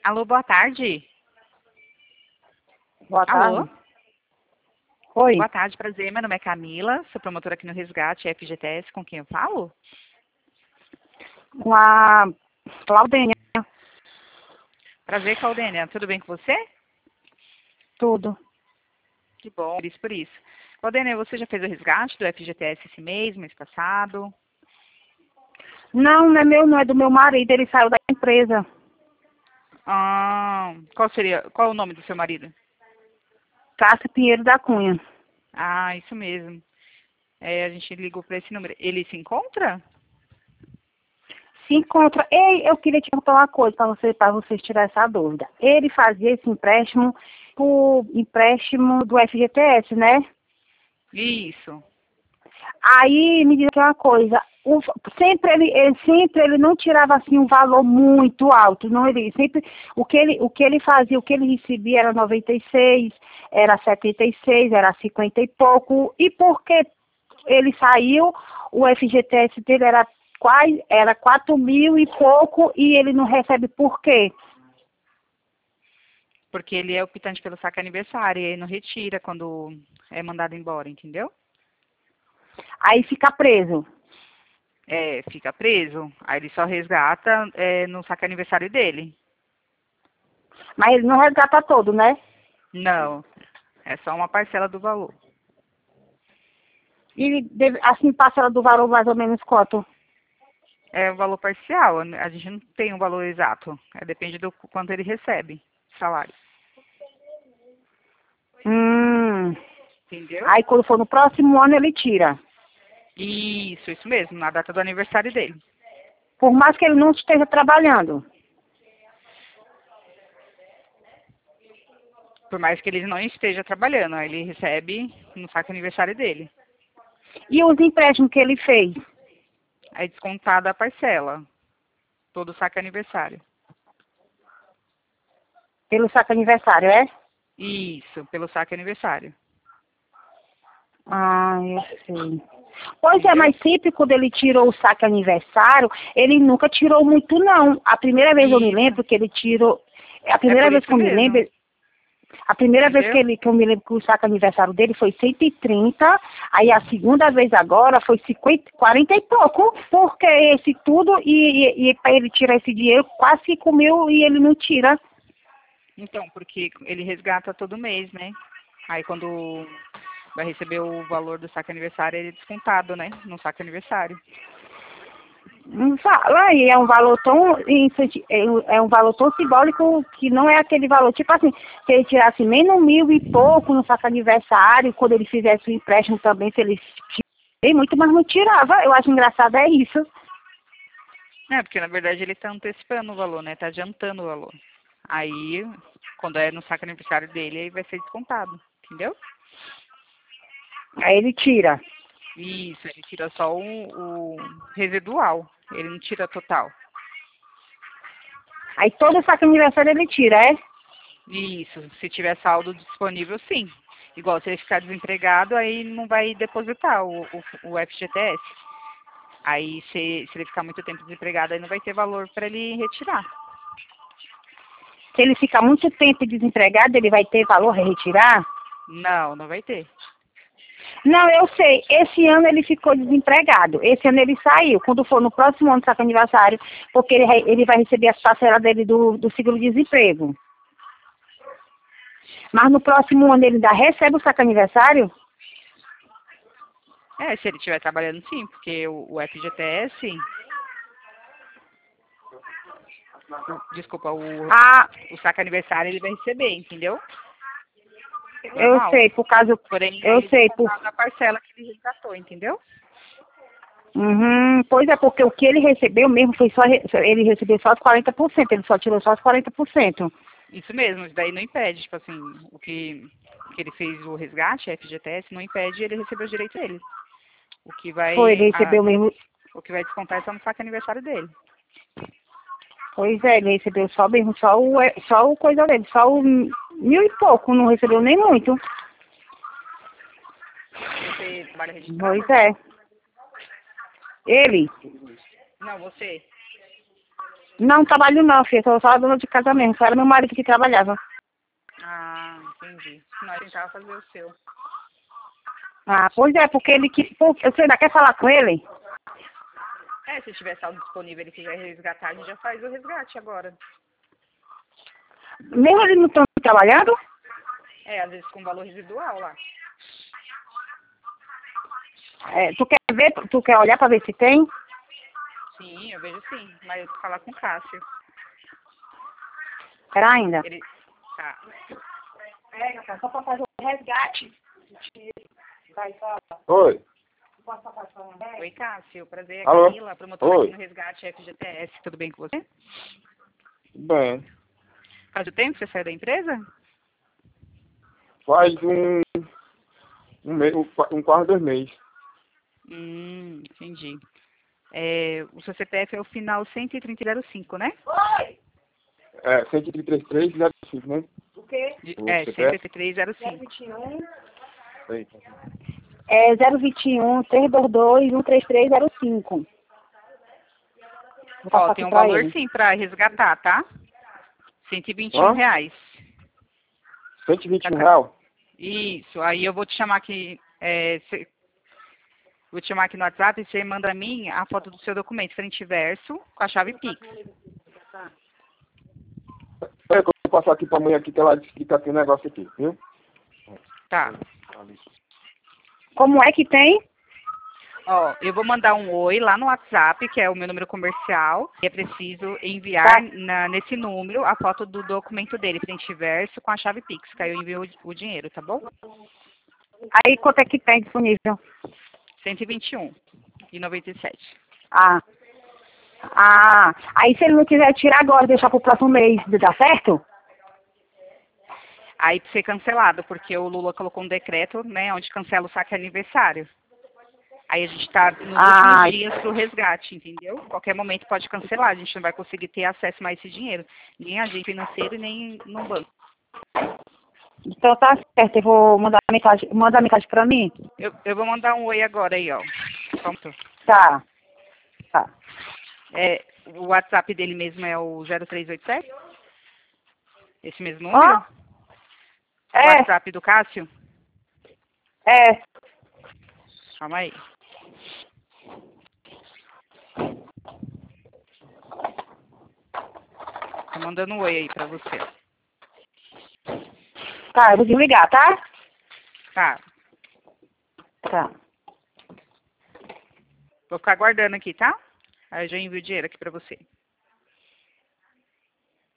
Alô, boa tarde. Boa Alô? tarde. Oi, Boa tarde, prazer. Meu nome é Camila, sou promotora aqui no Resgate FGTS, com quem eu falo? com a Claudênia, Prazer, Claudênia. Tudo bem com você? tudo. Que bom, por isso. Claudênia, você já fez o resgate do FGTS esse mês passado? Não, não é meu, não é do meu marido, ele saiu da empresa. Qual o nome do seu marido? Cássio Pinheiro da Cunha. Ah, isso mesmo. A gente ligou para esse número. Ele se encontra? Se encontra. Ei, eu queria te contar uma coisa para vocês tirar essa dúvida. Ele fazia esse empréstimo por empréstimo do FGTS, né? Isso. Aí me diz aqui uma coisa, sempre ele não tirava assim um valor muito alto, não ele sempre o que ele fazia, o que ele recebia era 96, era 76, era 50 e pouco, e porque ele saiu, o FGTS dele era 4 mil e pouco e ele não recebe por quê? Porque ele é optante pelo saque aniversário e aí não retira quando é mandado embora, entendeu? Aí fica preso. Fica preso. Aí ele só resgata no saque aniversário dele. Mas ele não resgata todo, né? Não, é só uma parcela do valor. E assim parcela do valor mais ou menos quanto? É o valor parcial, a gente não tem um valor exato. Depende do quanto ele recebe, salário. Hum. Entendeu? Aí quando for no próximo ano ele tira. Isso mesmo, na data do aniversário dele. Por mais que ele não esteja trabalhando. Por mais que ele não esteja trabalhando, aí ele recebe no saque aniversário dele. E os empréstimos que ele fez? Aí descontada a parcela, todo o saque aniversário. Pelo saco aniversário, é? Isso, pelo saque aniversário. Ah, eu sei. Pois é, Entendeu? mas sempre quando ele tirou o saque aniversário, ele nunca tirou muito, não. A primeira vez eu me Isso, lembro que ele tirou. A é primeira por vez isso que eu me mesmo, lembro. A primeira vez entendeu? que eu me lembro que o saco aniversário dele foi 130, aí a segunda vez agora foi 50, 40 e pouco, porque esse tudo, e para ele tirar esse dinheiro, quase 5 mil e ele não tira. Então, porque ele resgata todo mês, né? Aí quando vai receber o valor do saque aniversário, ele é descontado, né? No saque aniversário. Não fala, e é um valor tão é um valor tão simbólico que não é aquele valor, tipo assim, se ele tirasse menos 1.000 e pouco no saco aniversário, quando ele fizesse o empréstimo também, se ele tirasse muito, mas não tirava. Eu acho engraçado é isso. Porque na verdade ele tá antecipando o valor, né? Tá adiantando o valor. Aí, quando é no saque aniversário dele, aí vai ser descontado, entendeu? Aí ele tira. Isso, ele tira só o residual, ele não tira total. Aí todo saco aniversário ele tira, é? Isso, se tiver saldo disponível, sim. Igual se ele ficar desempregado, aí não vai depositar o FGTS. Aí, se ele ficar muito tempo desempregado, aí não vai ter valor para ele retirar. Se ele ficar muito tempo desempregado, ele vai ter valor a retirar? Não, não vai ter. Não, eu sei. Esse ano ele ficou desempregado. Esse ano ele saiu. Quando for no próximo ano, saco aniversário, porque ele vai receber as parcelas dele do seguro-desemprego. Mas no próximo ano ele ainda recebe o saco aniversário? Se ele estiver trabalhando, sim, porque o FGTS, desculpa, Ah, o saque aniversário ele vai receber, entendeu? eu Normal. sei, por causa. Porém, Eu aí sei, por. descontado a parcela que ele resgatou, entendeu? Uhum, pois é, porque o que ele recebeu mesmo foi ele recebeu só os 40%, ele só tirou só os 40%. Isso mesmo, isso daí não impede, tipo assim, que ele fez o resgate, a FGTS, não impede ele receber os direitos dele. O que Foi, ele vai, recebeu mesmo. o que vai descontar é só no saque aniversário dele. Pois é, ele recebeu só mesmo, só o coisa dele, só o 1.000 e pouco, não recebeu nem muito. Você trabalha registrado? Pois é. Ele, Não, você. Não trabalho não, filha. Sou só dona de casa mesmo. Só era meu marido que trabalhava. Ah, entendi. Nós tentava fazer o seu. Ah, pois é, porque ele quis... Você ainda quer falar com ele? É, se tiver saldo disponível e ele quiser resgatar, a gente já faz o resgate agora. Mesmo ele não estão trabalhando? É, às vezes com valor residual lá. É, tu quer ver, tu quer olhar pra ver se tem? Sim, eu vejo sim. Mas eu vou falar com o Cássio. Espera ainda. Ele... Tá. Pega, cara, só pra fazer o resgate. Vai, fala. Oi. Oi, Cássio. Prazer, é Alô? Camila, promotora Oi. aqui no Resgate FGTS. Tudo bem com você? Bem, Faz o tempo que você saiu da empresa? faz um mês, quase 2 meses. Entendi. É, o seu CPF é o final 13005, né? É, 133,05, né? O quê? O É, CPF? 13305. 021. Eita. É 021 322 13305. Vou Ó, passar tem aqui um pra valor ele. sim pra resgatar, tá? R$121. Hã? Reais. 121 real? Isso, aí eu vou te chamar aqui, vou te chamar aqui no WhatsApp e você manda a mim a foto do seu documento, frente e verso, com a chave Pix. É que eu vou passar aqui pra mãe aqui, que ela disse que tá tendo negócio aqui, viu? Tá. Como é que tem? Ó, eu vou mandar um oi lá no WhatsApp, que é o meu número comercial, e é preciso enviar nesse número a foto do documento dele, frente e verso, com a chave Pix, que aí eu envio o dinheiro, tá bom? Aí quanto é que tem disponível? 121,97. Ah. Ah. Aí se ele não quiser tirar agora, deixar pro próximo mês, dá certo? Aí pra ser cancelado, porque o Lula colocou um decreto, né, onde cancela o saque aniversário. Aí a gente tá nos últimos dias do resgate, entendeu? Qualquer momento pode cancelar, a gente não vai conseguir ter acesso mais a esse dinheiro. Nem agente financeiro, nem no banco. Então tá certo, eu vou mandar a mensagem. Manda a mensagem pra mim? Eu vou mandar um oi agora aí, ó. Pronto. Tá. Tá. É, o WhatsApp dele mesmo é o 0387? Esse mesmo número? Ó. O É. WhatsApp do Cássio? É. Calma aí. Tô mandando um oi aí pra você. Tá, eu vou desligar, tá? Tá. Tá. Vou ficar aguardando aqui, tá? Aí eu já envio o dinheiro aqui pra você.